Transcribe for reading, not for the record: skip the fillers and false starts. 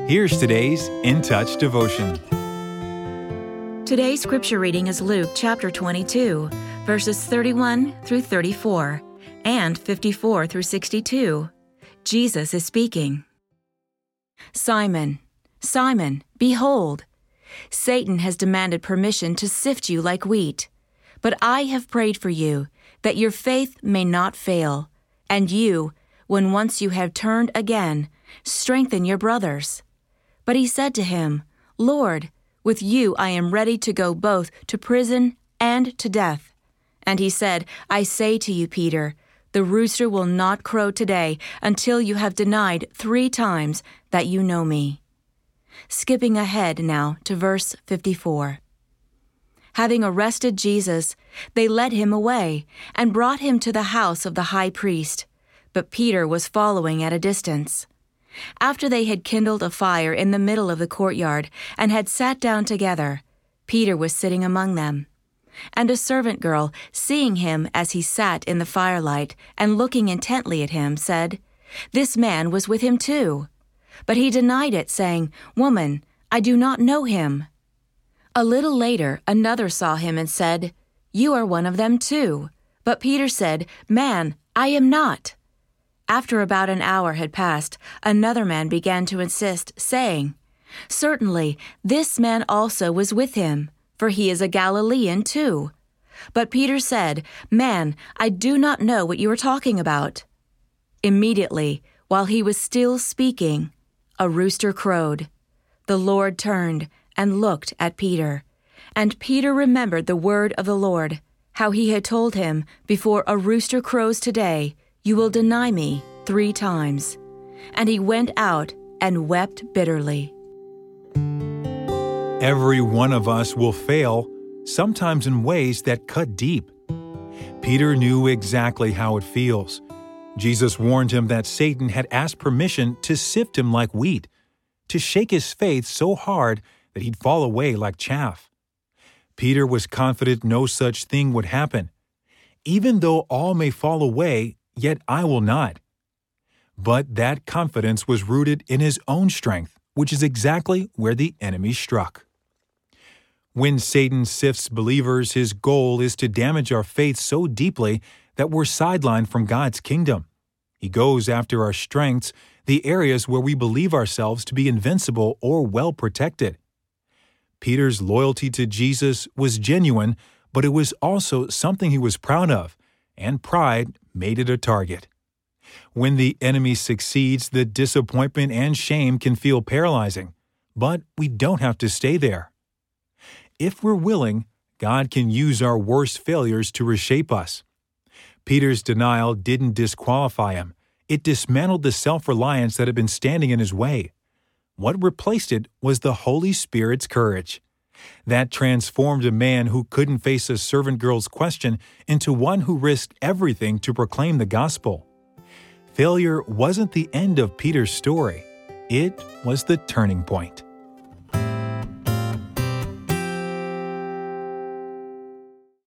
Here's today's In Touch devotion. Today's scripture reading is Luke chapter 22, verses 31 through 34 and 54 through 62. Jesus is speaking. Simon, Simon, behold, Satan has demanded permission to sift you like wheat. But I have prayed for you, that your faith may not fail, and you, when once you have turned again, strengthen your brothers. But he said to him, Lord, with you I am ready to go both to prison and to death. And he said, I say to you, Peter, the rooster will not crow today until you have denied 3 times that you know me. Skipping ahead now to verse 54. Having arrested Jesus, they led him away and brought him to the house of the high priest. But Peter was following at a distance. After they had kindled a fire in the middle of the courtyard and had sat down together, Peter was sitting among them. And a servant girl, seeing him as he sat in the firelight and looking intently at him, said, This man was with him too. But he denied it, saying, Woman, I do not know him. A little later, another saw him and said, You are one of them too. But Peter said, Man, I am not. After about an hour had passed, another man began to insist, saying, Certainly, this man also was with him, for he is a Galilean too. But Peter said, Man, I do not know what you are talking about. Immediately, while he was still speaking, a rooster crowed. The Lord turned and looked at Peter. And Peter remembered the word of the Lord, how he had told him, Before a rooster crows today, you will deny me 3 times. And he went out and wept bitterly. Every one of us will fail, sometimes in ways that cut deep. Peter knew exactly how it feels. Jesus warned him that Satan had asked permission to sift him like wheat, to shake his faith so hard that he'd fall away like chaff. Peter was confident no such thing would happen. Even though all may fall away, yet I will not. But that confidence was rooted in his own strength, which is exactly where the enemy struck. When Satan sifts believers, his goal is to damage our faith so deeply that we're sidelined from God's kingdom. He goes after our strengths, the areas where we believe ourselves to be invincible or well protected. Peter's loyalty to Jesus was genuine, but it was also something he was proud of, and pride made it a target. When the enemy succeeds, the disappointment and shame can feel paralyzing, but we don't have to stay there. If we're willing, God can use our worst failures to reshape us. Peter's denial didn't disqualify him. It dismantled the self-reliance that had been standing in his way. What replaced it was the Holy Spirit's courage. That transformed a man who couldn't face a servant girl's question into one who risked everything to proclaim the gospel. Failure wasn't the end of Peter's story. It was the turning point.